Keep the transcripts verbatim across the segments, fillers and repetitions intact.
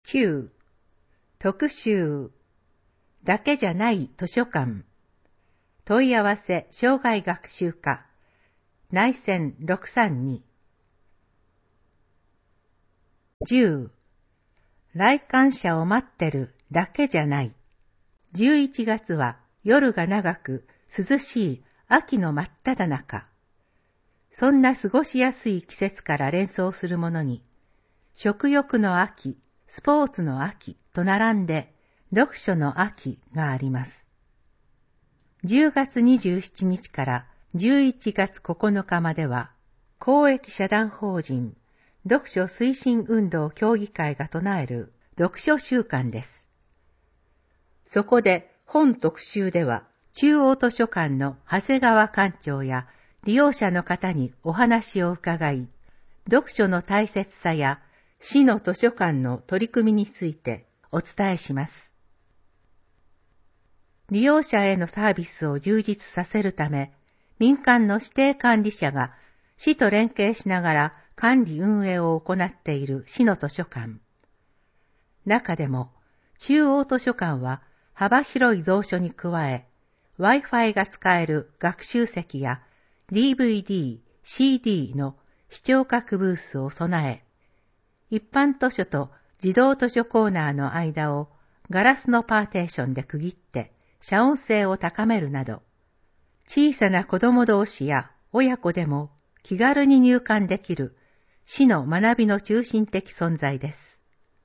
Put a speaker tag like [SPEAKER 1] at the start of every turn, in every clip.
[SPEAKER 1] きゅう. 特集だけじゃない図書館。問い合わせ生涯学習課内線ろくさんに。じゅう. 来館者を待ってるだけじゃない。じゅういちがつは夜が長く涼しい秋の真っ只中。そんな過ごしやすい季節から連想するものに、食欲の秋、スポーツの秋と並んで読書の秋があります。じゅうがつにじゅうしちにちからじゅういちがつここのかまでは、公益社団法人読書推進運動協議会が唱える読書週間です。そこで本特集では、中央図書館の長谷川館長や利用者の方にお話を伺い、読書の大切さや市の図書館の取り組みについてお伝えします。利用者へのサービスを充実させるため、民間の指定管理者が市と連携しながら管理運営を行っている市の図書館。中でも、中央図書館は幅広い蔵書に加え、Wi-Fi が使える学習席や ディーブイディー、シーディー の視聴覚ブースを備え、一般図書と児童図書コーナーの間をガラスのパーテーションで区切って遮音性を高めるなど、小さな子供同士や親子でも気軽に入館できる市の学びの中心的存在です。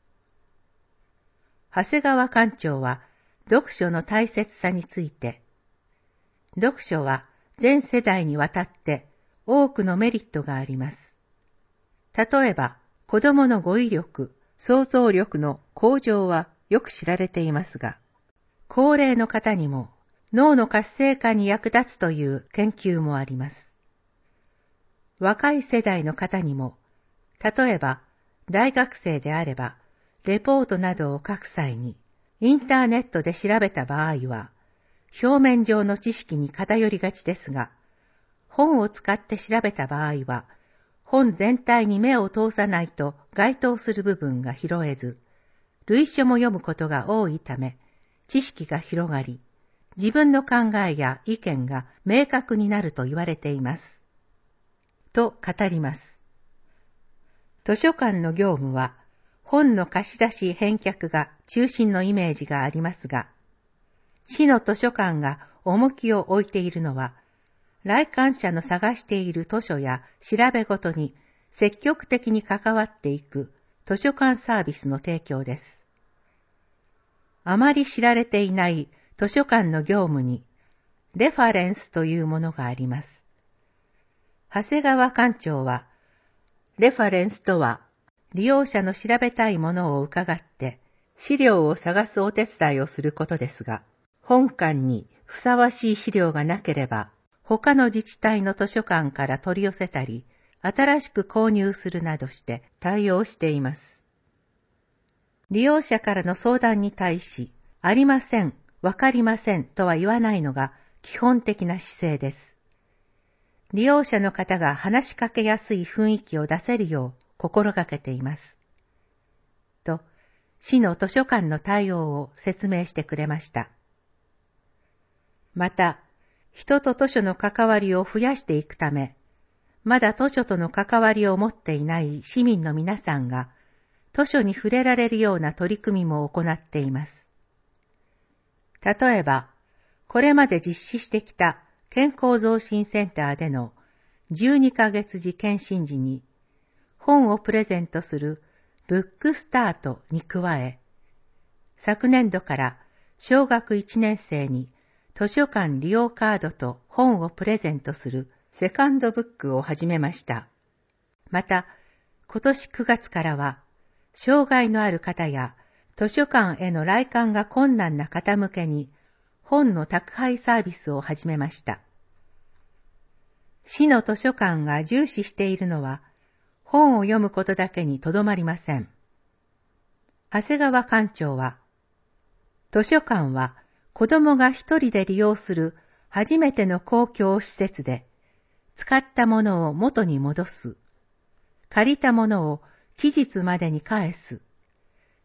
[SPEAKER 1] 長谷川館長は読書の大切さについて、読書は全世代にわたって多くのメリットがあります。例えば、子供の語彙力、想像力の向上はよく知られていますが、高齢の方にも脳の活性化に役立つという研究もあります。若い世代の方にも、例えば大学生であれば、レポートなどを書く際に、インターネットで調べた場合は、表面上の知識に偏りがちですが、本を使って調べた場合は、本全体に目を通さないと該当する部分が拾えず、類書も読むことが多いため、知識が広がり、自分の考えや意見が明確になると言われています。と語ります。図書館の業務は、本の貸し出し返却が中心のイメージがありますが、市の図書館が重きを置いているのは、来館者の探している図書や調べごとに積極的に関わっていく図書館サービスの提供です。あまり知られていない図書館の業務に、レファレンスというものがあります。長谷川館長は、レファレンスとは、利用者の調べたいものを伺って資料を探すお手伝いをすることですが、本館にふさわしい資料がなければ、他の自治体の図書館から取り寄せたり、新しく購入するなどして対応しています。利用者からの相談に対し、ありません、わかりませんとは言わないのが基本的な姿勢です。利用者の方が話しかけやすい雰囲気を出せるよう心がけています。と、市の図書館の対応を説明してくれました。また、人と図書の関わりを増やしていくため、まだ図書との関わりを持っていない市民の皆さんが、図書に触れられるような取り組みも行っています。例えば、これまで実施してきた健康増進センターでのじゅうにかげつじ検診時に、本をプレゼントするブックスタートに加え、昨年度から小学いちねん生に図書館利用カードと本をプレゼントするセカンドブックを始めました。また、今年くがつからは、障害のある方や図書館への来館が困難な方向けに本の宅配サービスを始めました。市の図書館が重視しているのは、本を読むことだけにとどまりません。長谷川館長は、図書館は子供が一人で利用する初めての公共施設で、使ったものを元に戻す、借りたものを期日までに返す、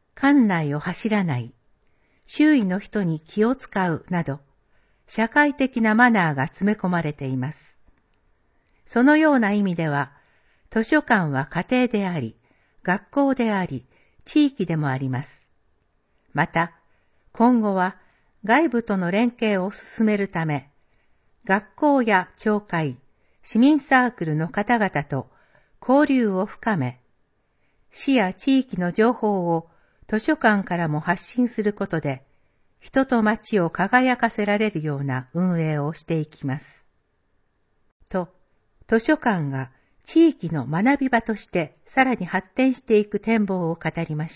[SPEAKER 1] 館内を走らない、周囲の人に気を使うなど、社会的なマナーが詰め込まれています。そのような意味では、図書館は家庭であり、学校であり、地域でもあります。また、今後は外部との連携を進めるため、学校や町会、市民サークルの方々と交流を深め、市や地域の情報を図書館からも発信することで、人と町を輝かせられるような運営をしていきます。と、図書館が地域の学び場としてさらに発展していく展望を語りました。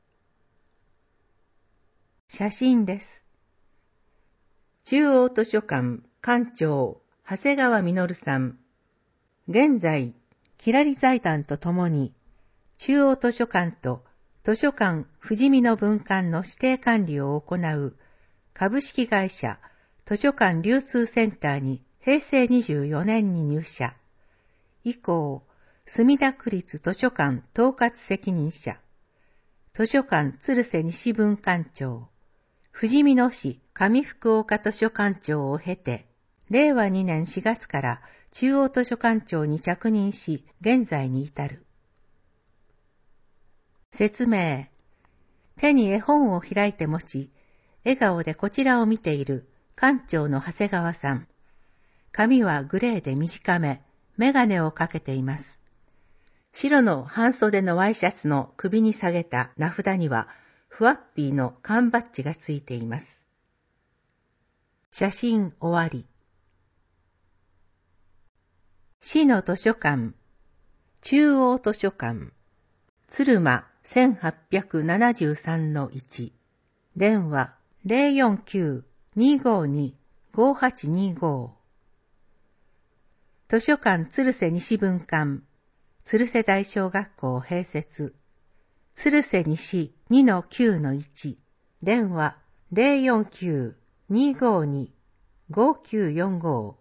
[SPEAKER 1] 写真です。中央図書館館長長谷川実さん。現在、きらり財団とともに中央図書館と図書館富士見の分館の指定管理を行う株式会社図書館流通センターにへいせいにじゅうよねんに入社。以降、墨田区立図書館統括責任者、図書館鶴瀬西分館長、富士見野市上福岡図書館長を経て、れいわにねんしがつから中央図書館長に着任し、現在に至る。説明。手に絵本を開いて持ち、笑顔でこちらを見ている館長の長谷川さん。髪はグレーで短め、メガネをかけています。白の半袖のワイシャツの首に下げた名札には、フワッピーの缶バッジがついています。写真終わり。市の図書館、中央図書館、鶴間せんはっぴゃくななじゅうさんのいち、電話 ゼロよんきゅう にーごーにー ごーはちにーごー、図書館鶴瀬西分館、鶴瀬大小学校併設、鶴瀬西 にのきゅうのいち、電話 ゼロよんきゅう にーごーにー ごーきゅうよんご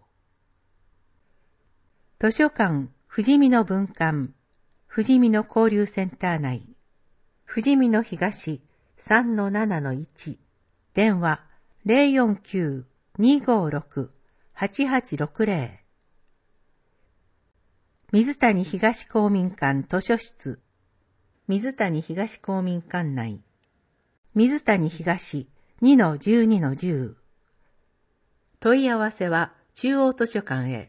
[SPEAKER 1] ー、図書館富士見の分館、富士見の交流センター内、富士見の東 さんのななのいち、電話 ゼロよんきゅう にーごーろく はちはちろくゼロ、水谷東公民館図書室、水谷東公民館内、水谷東 にのじゅうにのじゅう、問い合わせは中央図書館へ。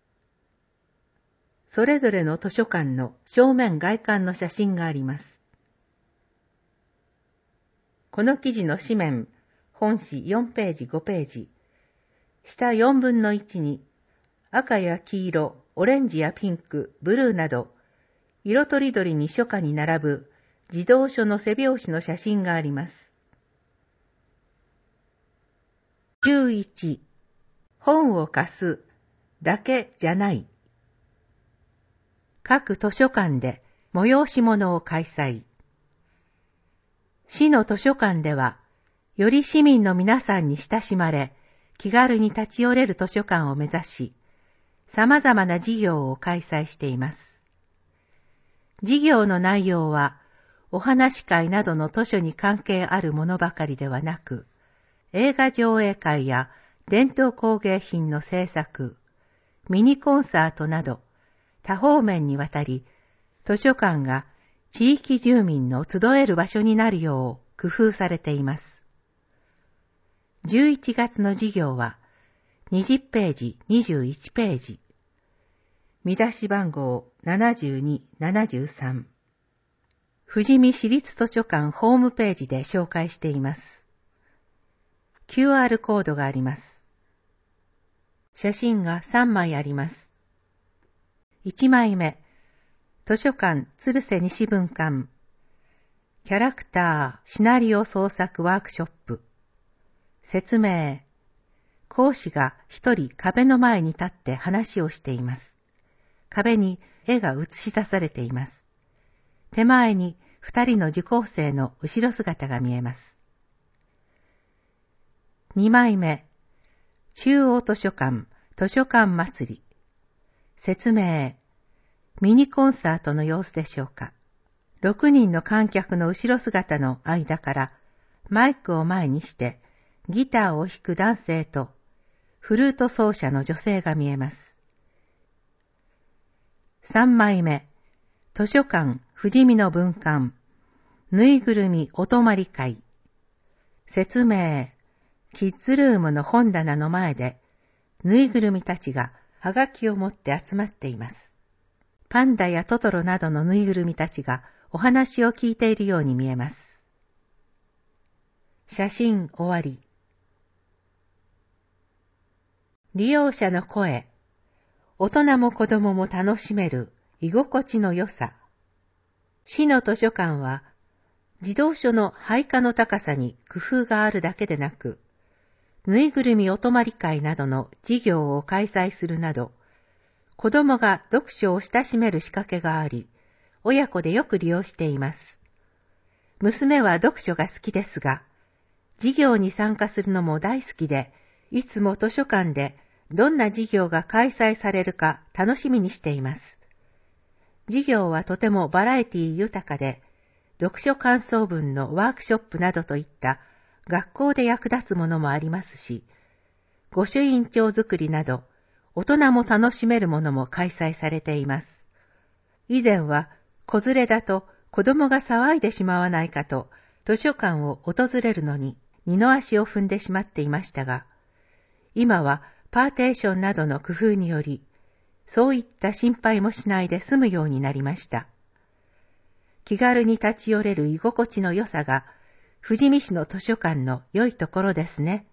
[SPEAKER 1] それぞれの図書館の正面外観の写真があります。この記事の紙面、本紙よんページごページ、下よんぶんのいちに赤や黄色、オレンジやピンク、ブルーなど、色とりどりに書架に並ぶ児童書の背表紙の写真があります。じゅういち、本を貸すだけじゃない。各図書館で催し物を開催。市の図書館では、より市民の皆さんに親しまれ、気軽に立ち寄れる図書館を目指し、様々な事業を開催しています。事業の内容は、お話会などの図書に関係あるものばかりではなく、映画上映会や伝統工芸品の制作、ミニコンサートなど、多方面にわたり、図書館が地域住民の集える場所になるよう工夫されています。じゅういちがつの授業は、にじゅっページ、にじゅういちページ。見出し番号ななじゅうに、ななじゅうさん。富士見市立図書館ホームページで紹介しています。キューアール コードがあります。写真がさんまいあります。いちまいめ、図書館鶴瀬西分館、キャラクターシナリオ創作ワークショップ。説明。講師が一人壁の前に立って話をしています。壁に絵が映し出されています。手前に二人の受講生の後ろ姿が見えます。にまいめ、中央図書館図書館祭り。説明。ミニコンサートの様子でしょうか。 ろくにんの観客の後ろ姿の間からマイクを前にしてギターを弾く男性とフルート奏者の女性が見えます。さんまいめ、図書館不死身の文館、ぬいぐるみお泊まり会。説明、キッズルームの本棚の前で、ぬいぐるみたちがはがきを持って集まっています。パンダやトトロなどのぬいぐるみたちがお話を聞いているように見えます。写真終わり。利用者の声。大人も子供も楽しめる居心地の良さ。市の図書館は、児童書の配下の高さに工夫があるだけでなく、ぬいぐるみお泊まり会などの事業を開催するなど、子供が読書を親しめる仕掛けがあり、親子でよく利用しています。娘は読書が好きですが、授業に参加するのも大好きで、いつも図書館でどんな授業が開催されるか楽しみにしています。授業はとてもバラエティ豊かで、読書感想文のワークショップなどといった学校で役立つものもありますし、御朱印帳作りなど大人も楽しめるものも開催されています。以前は子連れだと子供が騒いでしまわないかと図書館を訪れるのに二の足を踏んでしまっていましたが、今はパーテーションなどの工夫により、そういった心配もしないで済むようになりました。気軽に立ち寄れる居心地の良さが、富士見市の図書館の良いところですね。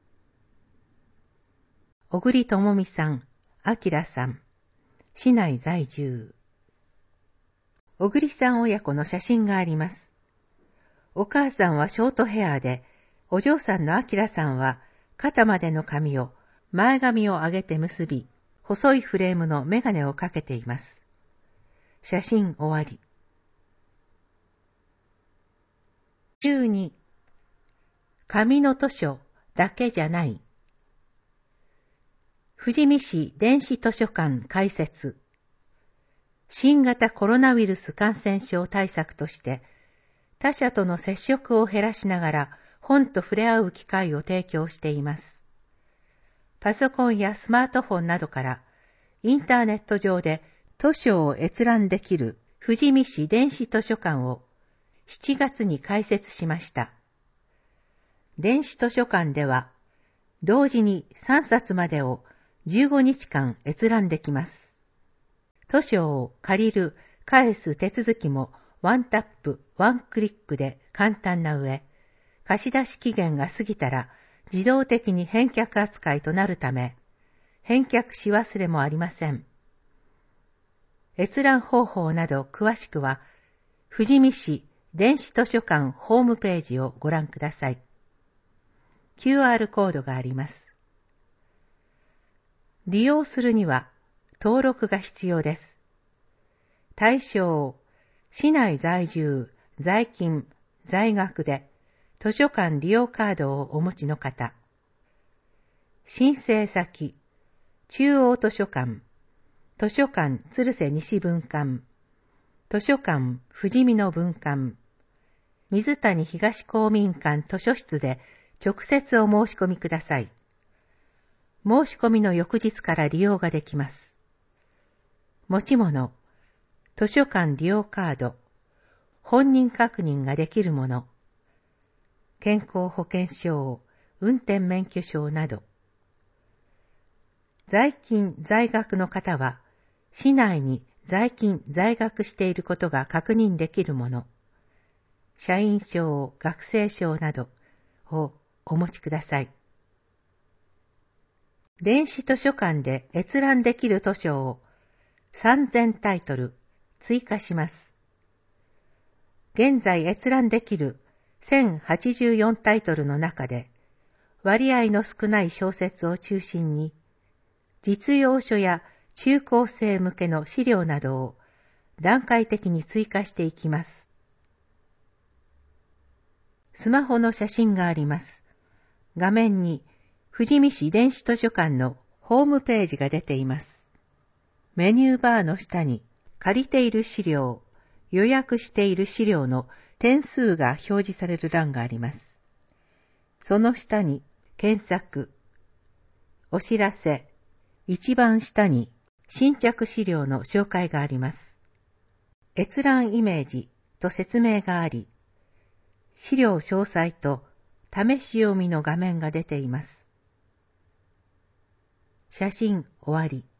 [SPEAKER 1] 小栗智美さん、明さん、市内在住。小栗さん親子の写真があります。お母さんはショートヘアで、お嬢さんの明さんは肩までの髪を前髪を上げて結び、細いフレームのメガネをかけています。写真終わり。じゅうに、紙の図書だけじゃない。富士見市電子図書館開設。新型コロナウイルス感染症対策として、他者との接触を減らしながら本と触れ合う機会を提供しています。パソコンやスマートフォンなどからインターネット上で図書を閲覧できる富士見市電子図書館をしちがつに開設しました。電子図書館では同時にさんさつまでをじゅうごにちかん閲覧できます。図書を借りる、返す手続きもワンタップ、ワンクリックで簡単な上、貸し出し期限が過ぎたら自動的に返却扱いとなるため、返却し忘れもありません。閲覧方法など詳しくは、富士見市電子図書館ホームページをご覧ください。キューアール コードがあります。利用するには登録が必要です。対象、市内在住、在勤、在学で図書館利用カードをお持ちの方。申請先、中央図書館、図書館鶴瀬西分館、図書館富士見の分館、水谷東公民館図書室で直接お申し込みください。申し込みの翌日から利用ができます。持ち物、図書館利用カード、本人確認ができるもの、健康保険証、運転免許証など。在勤在学の方は、市内に在勤在学していることが確認できるもの、社員証、学生証などをお持ちください。電子図書館で閲覧できる図書をさんぜんタイトル追加します。現在閲覧できるせんはちじゅうよんタイトルの中で、割合の少ない小説を中心に、実用書や中高生向けの資料などを段階的に追加していきます。スマホの写真があります。画面に富士見市電子図書館のホームページが出ています。メニューバーの下に借りている資料、 予約している資料の点数が表示される欄があります。その下に検索、お知らせ、一番下に新着資料の紹介があります。閲覧イメージと説明があり、資料詳細と試し読みの画面が出ています。写真終わり。